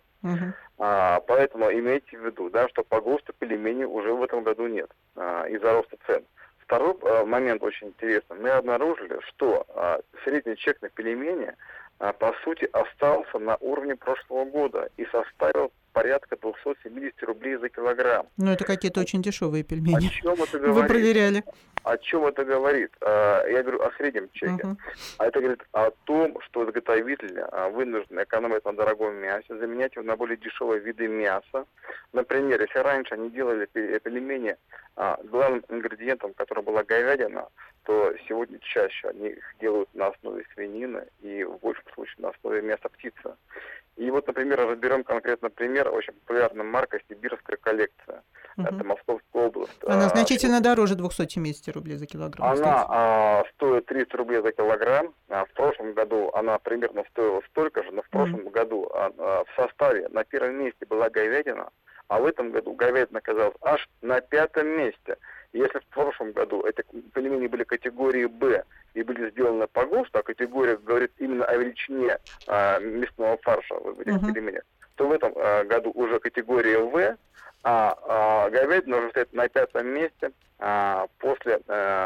Поэтому имейте в виду, что по ГОСТу пельменей уже в этом году нет из-за роста цен. Второй момент очень интересный. Мы обнаружили, что средний чек на пельмени, по сути, остался на уровне прошлого года и составил порядка 270 рублей за килограмм.
Ну, это какие-то очень дешевые пельмени.
О чем это говорит?
Вы проверяли?
О чем это говорит? Я говорю о среднем чеке. А это говорит о том, что изготовители вынуждены экономить на дорогом мясе, заменять его на более дешевые виды мяса. Например, если раньше они делали пельмени главным ингредиентом, который была говядина, то сегодня чаще они их делают на основе свинины и в большем случае на основе мяса птицы. И вот, например, разберем конкретно пример. Очень популярная марка «Сибирская коллекция». Это Московская область.
Она значительно дороже 270 рублей за килограмм.
Она стоит 30 рублей за килограмм. В прошлом году она примерно стоила столько же, но в прошлом году в составе на первом месте была говядина, а в этом году говядина оказалась аж на 5-м месте. Если в прошлом году эти пельмени были категории «Б» и были сделаны по ГОСТу, а категория говорит именно о величине мясного фарша в этих пельменях, то в этом году уже категория «В», а говядина уже стоит на 5-м месте после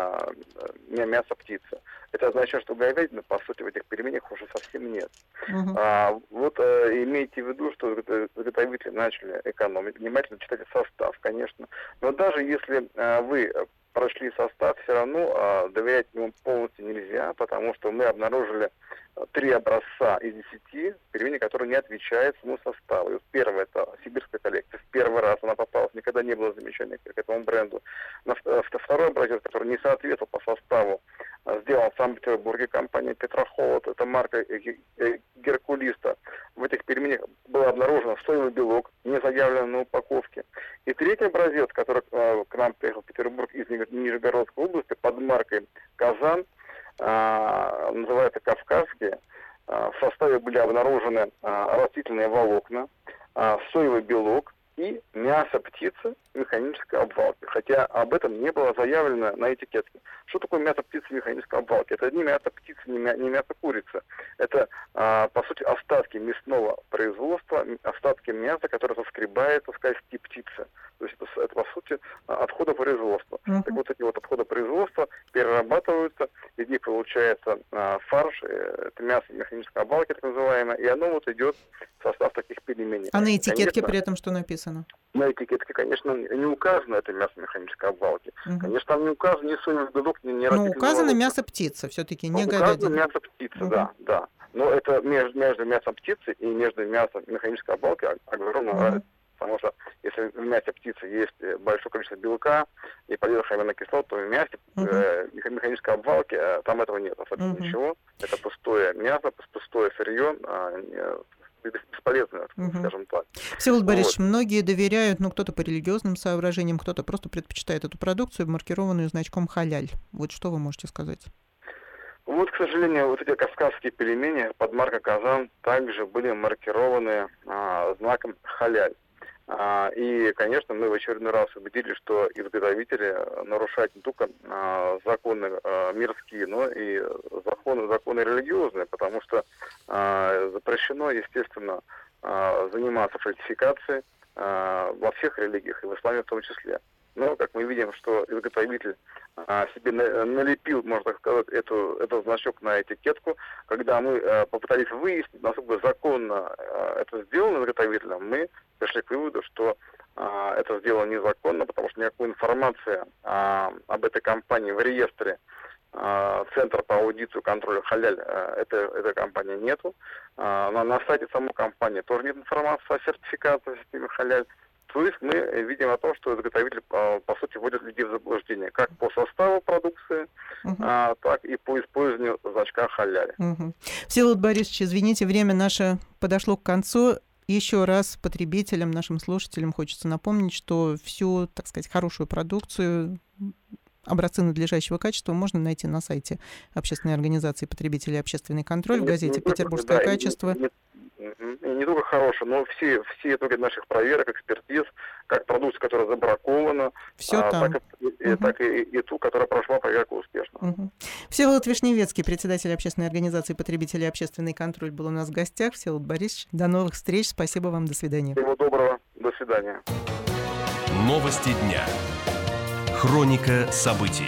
мяса птицы. Это означает, что говядины, по сути, в этих пельменях уже совсем нет. Вот имейте в виду, что изготовители начали экономить, внимательно читайте состав, конечно. Но даже если вы прочли состав, все равно доверять ему полностью нельзя, потому что мы обнаружили 3 образца из 10 пельменей, которые не отвечают своему составу. И вот первое, это сибирская коллекция. В первый раз она попалась, никогда не было замечания к этому бренду. Второй образец, который не соответствовал по составу, сделан в Санкт-Петербурге компания Петрохолод, это марка Геркулиста. В этих пельменях был обнаружен соевый белок, не заявлен на упаковке. И третий образец, который к нам приехал в Петербург из Нижегородской области под маркой Казан, называется «Кавказские». В составе были обнаружены растительные волокна, соевый белок и мясо птицы механической обвалки. Хотя об этом не было заявлено на этикетке. Что такое мясо птицы механической обвалки? Это не мясо птицы, не мясо курицы. Это, по сути, остатки мясного производства, остатки мяса, которое соскребается с кости птицы. То есть это по сути, отходы производства. Так вот эти вот отходы производства перерабатываются, из них получается фарш, это мясо механической обвалки, так называемое, и оно вот идет в состав таких пельменей.
А на этикетке при этом что написано?
На этикетке, конечно, не указано это мясо механической обвалки. Конечно, там не указано ни соевый белок, ни растительный волокна.
Указано мясо птицы, все-таки не говядина.
Указано мясо птицы, да. Но это между мясом птицы и между мясом механической обвалки огромная разница. Потому что если в мясе птицы есть большое количество белка и полезных аминокислот, то в мясе механической обвалки там этого нет абсолютно ничего. Это пустое мясо, пустое сырье, бесполезное, скажем так.
Всеволод Борисович, многие доверяют, кто-то по религиозным соображениям, кто-то просто предпочитает эту продукцию, маркированную значком «халяль». Вот что вы можете сказать?
Вот, к сожалению, вот эти кавказские пельмени под маркой «Казан» также были маркированы знаком «халяль». И, конечно, мы в очередной раз убедились, что изготовители нарушают не только законы мирские, но и законы религиозные, потому что запрещено, естественно, заниматься фальсификацией во всех религиях, и в исламе в том числе. Но, как мы видим, что изготовитель себе налепил, можно так сказать, этот значок на этикетку. Когда мы попытались выяснить, насколько законно это сделано изготовителем, мы пришли к выводу, что это сделано незаконно, потому что никакой информации об этой компании в реестре Центр по аудиту и контролю «Халяль» этой компании нету. На сайте самой компании тоже нет информации о сертификации в системе «Халяль». То есть мы видим о том, что изготовитель, по сути, вводит людей в заблуждение как по составу продукции, так и по использованию значка «Халяль».
Всеволод Борисович, извините, время наше подошло к концу. Еще раз потребителям, нашим слушателям хочется напомнить, что всю, так сказать, хорошую продукцию, образцы надлежащего качества можно найти на сайте Общественной организации потребителей «Общественный контроль» в газете «Петербургское качество».
И не только хорошие, но все итоги наших проверок, экспертиз, как продукция, которая забракована, так и ту, которая прошла проверку успешно.
Всеволод Вишневецкий, председатель Общественной организации потребителей «Общественный контроль», был у нас в гостях. Всеволод Борисович, до новых встреч. Спасибо вам. До свидания.
Всего доброго. До свидания.
Новости дня. Хроника событий.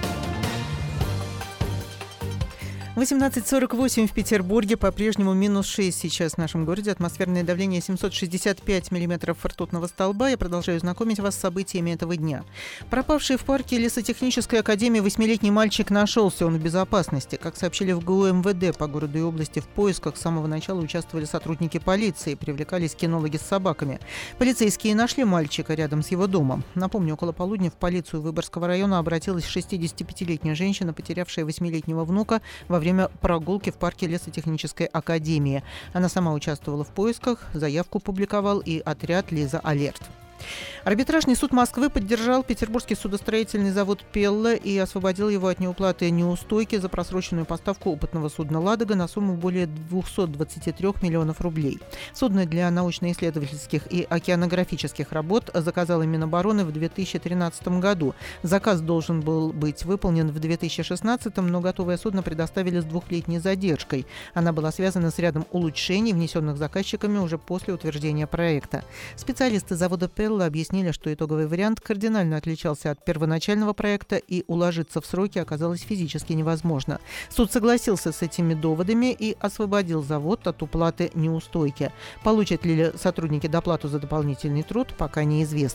18:48 в Петербурге, по-прежнему -6 сейчас в нашем городе. Атмосферное давление 765 миллиметров ртутного столба. Я продолжаю знакомить вас с событиями этого дня. Пропавший в парке лесотехнической академии 8-летний мальчик нашелся. Он в безопасности. Как сообщили в ГУ МВД, по городу и области в поисках с самого начала участвовали сотрудники полиции, привлекались кинологи с собаками. Полицейские нашли мальчика рядом с его домом. Напомню, около полудня в полицию Выборгского района обратилась 65-летняя женщина, потерявшая 8-летнего внука во время прогулки в парке лесотехнической академии. Она сама участвовала в поисках, заявку публиковал и отряд «Лиза Алерт». Арбитражный суд Москвы поддержал Петербургский судостроительный завод «Пелла» и освободил его от неуплаты неустойки за просроченную поставку опытного судна «Ладога» на сумму более 223 миллионов рублей. Судно для научно-исследовательских и океанографических работ заказало Минобороны в 2013 году. Заказ должен был быть выполнен в 2016, но готовое судно предоставили с 2-летней задержкой. Она была связана с рядом улучшений, внесенных заказчиками уже после утверждения проекта. Специалисты завода «Пелла» объяснили, что итоговый вариант кардинально отличался от первоначального проекта, и уложиться в сроки оказалось физически невозможно. Суд согласился с этими доводами и освободил завод от уплаты неустойки. Получат ли сотрудники доплату за дополнительный труд, пока неизвестно.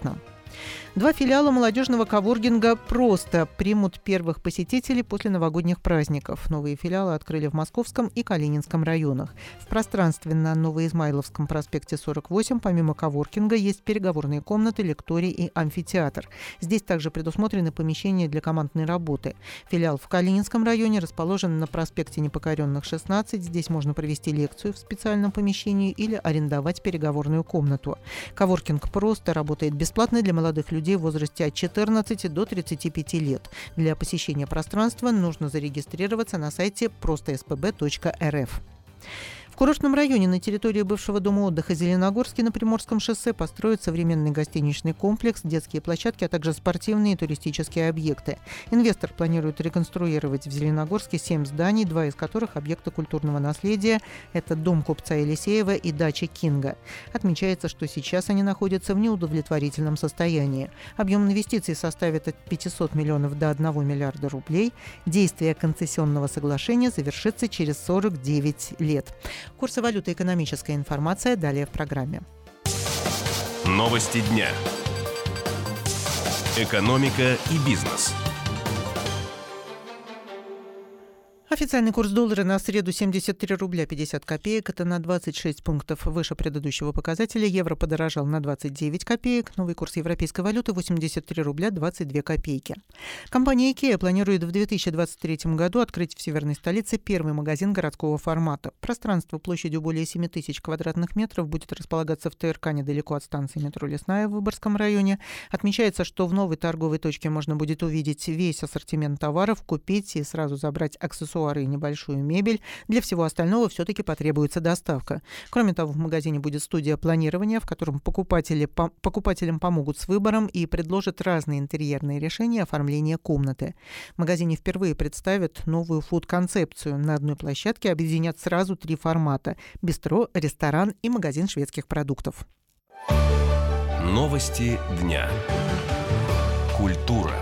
2 филиала молодежного коворкинга «Просто» примут первых посетителей после новогодних праздников. Новые филиалы открыли в Московском и Калининском районах. В пространстве на Новоизмайловском проспекте 48 помимо коворкинга есть переговорные комнаты, лекторий и амфитеатр. Здесь также предусмотрены помещения для командной работы. Филиал в Калининском районе расположен на проспекте Непокоренных, 16. Здесь можно провести лекцию в специальном помещении или арендовать переговорную комнату. Коворкинг «Просто» работает бесплатно для молодых людей в возрасте от 14 до 35 лет. Для посещения пространства нужно зарегистрироваться на сайте prostospb.rf. В курортном районе на территории бывшего дома отдыха Зеленогорске на Приморском шоссе построят современный гостиничный комплекс, детские площадки, а также спортивные и туристические объекты. Инвестор планирует реконструировать в Зеленогорске 7 зданий, 2 из которых объекты культурного наследия. Это дом купца Елисеева и дача Кинга. Отмечается, что сейчас они находятся в неудовлетворительном состоянии. Объем инвестиций составит от 500 миллионов до 1 миллиарда рублей. Действие концессионного соглашения завершится через 49 лет. Курсы валюты и экономическая информация далее в программе.
Новости дня. Экономика и бизнес.
Официальный курс доллара на среду 73 рубля 50 копеек. Это на 26 пунктов выше предыдущего показателя. Евро подорожал на 29 копеек. Новый курс европейской валюты 83 рубля 22 копейки. Компания IKEA планирует в 2023 году открыть в северной столице первый магазин городского формата. Пространство площадью более 7 тысяч квадратных метров будет располагаться в ТРК недалеко от станции метро Лесная в Выборгском районе. Отмечается, что в новой торговой точке можно будет увидеть весь ассортимент товаров, купить и сразу забрать аксессуары и небольшую мебель. Для всего остального все-таки потребуется доставка. Кроме того, в магазине будет студия планирования, в котором покупателям помогут с выбором и предложат разные интерьерные решения оформления комнаты. В магазине впервые представят новую фуд-концепцию. На одной площадке объединят сразу 3 формата – бистро, ресторан и магазин шведских продуктов.
Новости дня. Культура.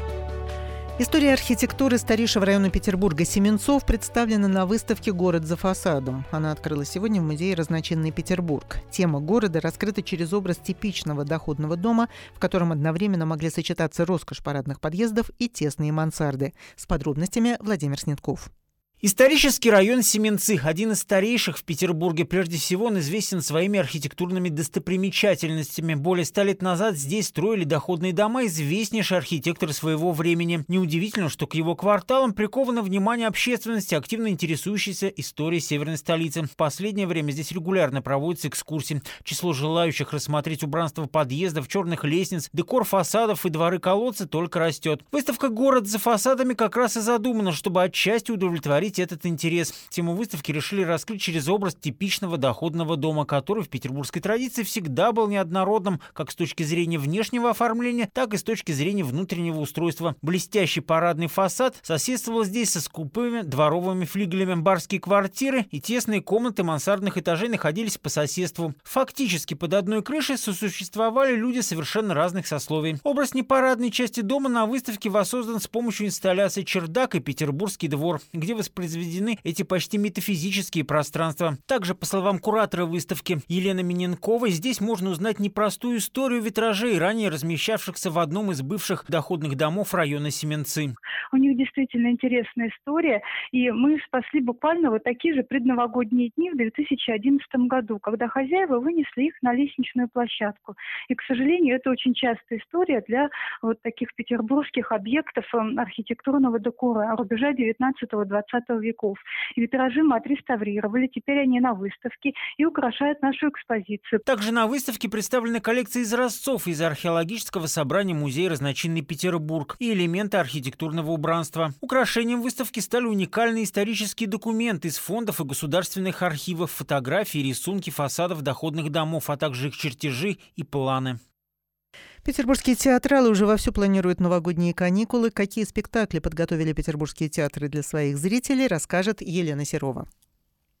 История архитектуры старейшего района Петербурга Семенцов представлена на выставке «Город за фасадом». Она открылась сегодня в музее «Разночинный Петербург». Тема города раскрыта через образ типичного доходного дома, в котором одновременно могли сочетаться роскошь парадных подъездов и тесные мансарды. С подробностями Владимир Снетков.
Исторический район Семенцы, один из старейших в Петербурге, прежде всего он известен своими архитектурными достопримечательностями. Более 100 лет назад здесь строили доходные дома известнейшие архитекторы своего времени. Неудивительно, что к его кварталам приковано внимание общественности, активно интересующейся историей северной столицы. В последнее время здесь регулярно проводятся экскурсии. Число желающих рассмотреть убранство подъездов, черных лестниц, декор фасадов и дворы-колодцы только растет. Выставка «Город за фасадами» как раз и задумана, чтобы отчасти удовлетворить этот интерес. Тему выставки решили раскрыть через образ типичного доходного дома, который в петербургской традиции всегда был неоднородным как с точки зрения внешнего оформления, так и с точки зрения внутреннего устройства. Блестящий парадный фасад соседствовал здесь со скупыми дворовыми флигелями. Барские квартиры и тесные комнаты мансардных этажей находились по соседству. Фактически под одной крышей сосуществовали люди совершенно разных сословий. Образ непарадной части дома на выставке воссоздан с помощью инсталляции «Чердак» и «Петербургский двор», где воспроизведены эти почти метафизические пространства. Также, по словам куратора выставки Елены Миненковой, здесь можно узнать непростую историю витражей, ранее размещавшихся в одном из бывших доходных домов района Семенцы.
У них действительно интересная история, и мы спасли буквально вот такие же предновогодние дни в 2011 году, когда хозяева вынесли их на лестничную площадку. И, к сожалению, это очень частая история для вот таких петербургских объектов архитектурного декора рубежа 19-20 веков. И витражи мы отреставрировали, теперь они на выставке и украшают нашу экспозицию.
Также на выставке представлены коллекции изразцов из археологического собрания музея «Разночинный Петербург» и элементы архитектурного убранства. Украшением выставки стали уникальные исторические документы из фондов и государственных архивов, фотографии и рисунки фасадов доходных домов, а также их чертежи и планы.
Петербургские театралы уже вовсю планируют новогодние каникулы. Какие спектакли подготовили петербургские театры для своих зрителей, расскажет Елена Серова.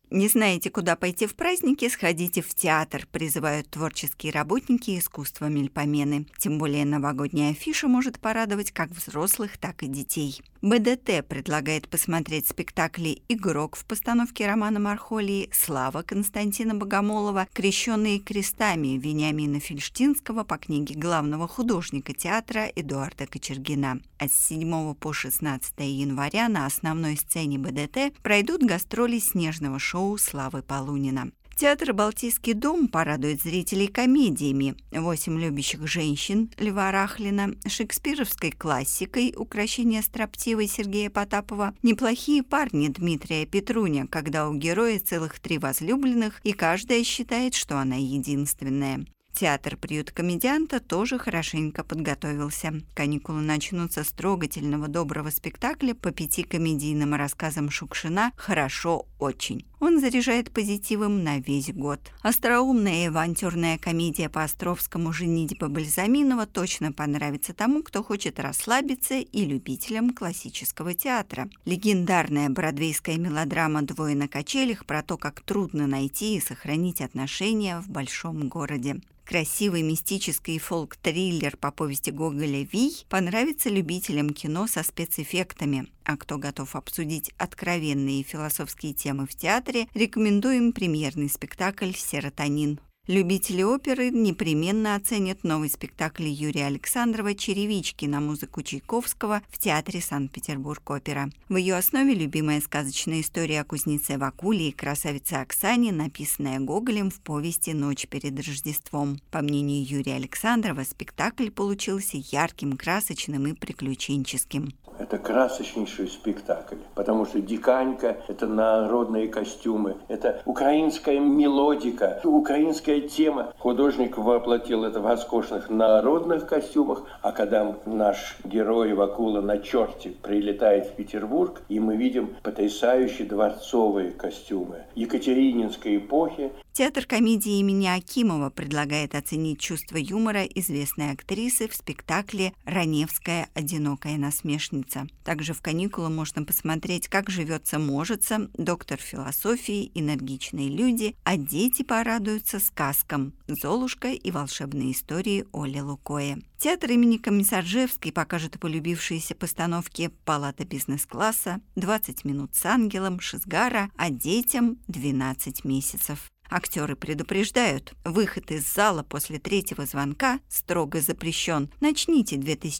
Не знаете, куда пойти в праздники? Сходите в театр, призывают творческие работники искусства Мельпомены. Тем более новогодняя афиша может порадовать как взрослых, так и детей. БДТ предлагает посмотреть спектакли «Игрок» в постановке Романа Мархолии, «Слава» Константина Богомолова, «Крещенные крестами» Вениамина Фельштинского по книге главного художника театра Эдуарда Кочергина. А с 7 по 16 января на основной сцене БДТ пройдут гастроли снежного шоу Славы Полунина. Театр «Балтийский дом» порадует зрителей комедиями «8 любящих женщин» Льва Рахлина, шекспировской классикой «Укрощение строптивой» Сергея Потапова, «Неплохие парни» Дмитрия Петруня, когда у героя целых 3 возлюбленных, и каждая считает, что она единственная. Театр «Приют комедианта» тоже хорошенько подготовился. Каникулы начнутся с трогательного доброго спектакля по 5 комедийным рассказам Шукшина «Хорошо очень». Он заряжает позитивом на весь год. Остроумная и авантюрная комедия по Островскому «Женитьба Бальзаминова» точно понравится тому, кто хочет расслабиться, и любителям классического театра. Легендарная бродвейская мелодрама «Двое на качелях» про то, как трудно найти и сохранить отношения в большом городе. Красивый мистический фолк-триллер по повести Гоголя «Вий» понравится любителям кино со спецэффектами. А кто готов обсудить откровенные философские темы в театре, рекомендуем премьерный спектакль «Серотонин». Любители оперы непременно оценят новый спектакль Юрия Александрова «Черевички» на музыку Чайковского в театре Санкт-Петербург-опера. В ее основе любимая сказочная история о кузнеце Вакуле и красавице Оксане, написанная Гоголем в повести «Ночь перед Рождеством». По мнению Юрия Александрова, спектакль получился ярким, красочным и приключенческим.
Это красочнейший спектакль, потому что диканька – это народные костюмы, это украинская мелодика, украинская тема. Художник воплотил это в роскошных народных костюмах, а когда наш герой Вакула на черте прилетает в Петербург, и мы видим потрясающие дворцовые костюмы Екатерининской эпохи.
Театр комедии имени Акимова предлагает оценить чувство юмора известной актрисы в спектакле «Раневская одинокая насмешница». Также в каникулы можно посмотреть «Как живется-можется», «Доктор философии», «Энергичные люди», а дети порадуются сказкам «Золушка» и волшебные истории Оли Лукоя. Театр имени Комиссаржевской покажет полюбившиеся постановки «Палата бизнес-класса», «20 минут с ангелом», «Шизгара», а детям 12 месяцев. Актеры предупреждают, выход из зала после 3-го звонка строго запрещен. Начните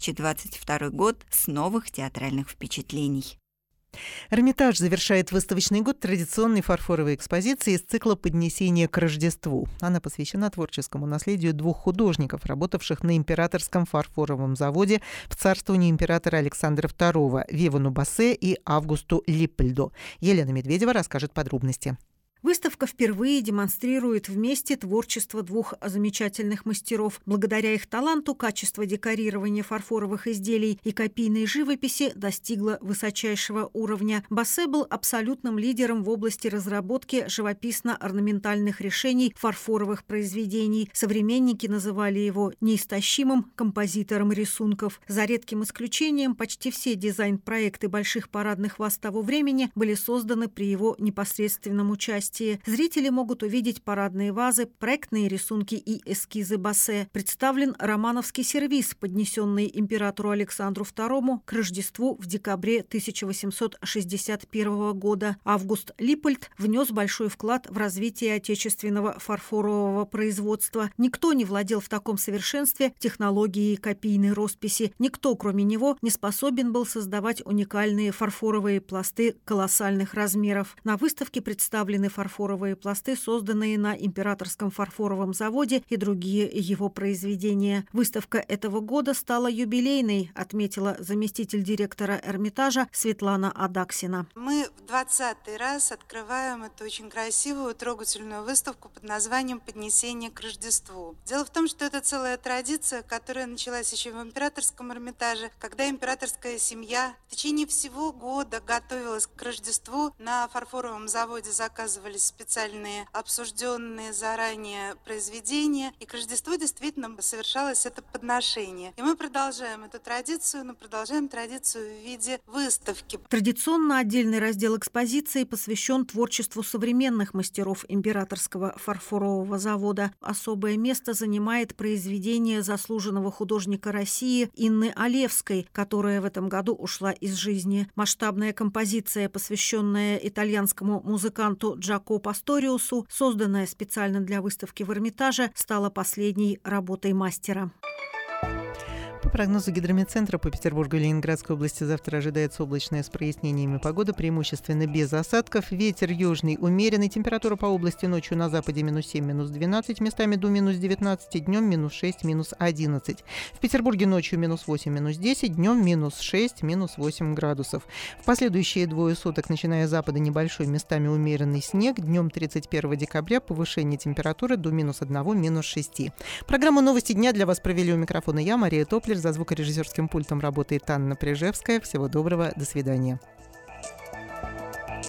2022 год с новых театральных впечатлений.
Эрмитаж завершает выставочный год традиционной фарфоровой экспозиции из цикла «Поднесение к Рождеству». Она посвящена творческому наследию 2 художников, работавших на императорском фарфоровом заводе в царствовании императора Александра II, Вивану Бассе и Августу Липпельду. Елена Медведева расскажет подробности.
Выставка впервые демонстрирует вместе творчество 2 замечательных мастеров. Благодаря их таланту качество декорирования фарфоровых изделий и копийной живописи достигло высочайшего уровня. Бассе был абсолютным лидером в области разработки живописно-орнаментальных решений фарфоровых произведений. Современники называли его неистощимым композитором рисунков. За редким исключением, почти все дизайн-проекты больших парадных ваз того времени были созданы при его непосредственном участии. Зрители могут увидеть парадные вазы, проектные рисунки и эскизы Бассе. Представлен романовский сервиз, поднесенный императору Александру II к Рождеству в декабре 1861 года. Август Липпельд внес большой вклад в развитие отечественного фарфорового производства. Никто не владел в таком совершенстве технологией копийной росписи. Никто, кроме него, не способен был создавать уникальные фарфоровые пласты колоссальных размеров. На выставке представлены фарфоровые пласты, созданные на императорском фарфоровом заводе, и другие его произведения. Выставка этого года стала юбилейной, отметила заместитель директора Эрмитажа Светлана Адаксина.
Мы в 20-й раз открываем эту очень красивую, трогательную выставку под названием «Поднесение к Рождеству». Дело в том, что это целая традиция, которая началась еще в императорском Эрмитаже, когда императорская семья в течение всего года готовилась к Рождеству. На фарфоровом заводе заказывали записывались специальные обсужденные заранее произведения, и к Рождеству действительно совершалось это подношение. И мы продолжаем эту традицию, но продолжаем традицию в виде выставки.
Традиционно отдельный раздел экспозиции посвящен творчеству современных мастеров Императорского фарфорового завода. Особое место занимает произведение заслуженного художника России Инны Олевской, которая в этом году ушла из жизни. Масштабная композиция, посвященная итальянскому музыканту Джако Пасториусу, созданная специально для выставки в Эрмитаже, стала последней работой мастера.
По прогнозу Гидрометцентра, по Петербургу и Ленинградской области завтра ожидается облачная с прояснениями погода, преимущественно без осадков. Ветер южный умеренный. Температура по области ночью на западе -7, -12, местами до -19, днем -6, -11. В Петербурге ночью -8, -10, днем -6, -8 градусов. В последующие двое суток, начиная с запада, небольшой, местами умеренный снег. Днем 31 декабря повышение температуры до -1, -6. Программу «Новости дня» для вас провели у микрофона я, Мария Топлер. За звукорежиссерским пультом работает Анна Прижевская. Всего доброго, до свидания.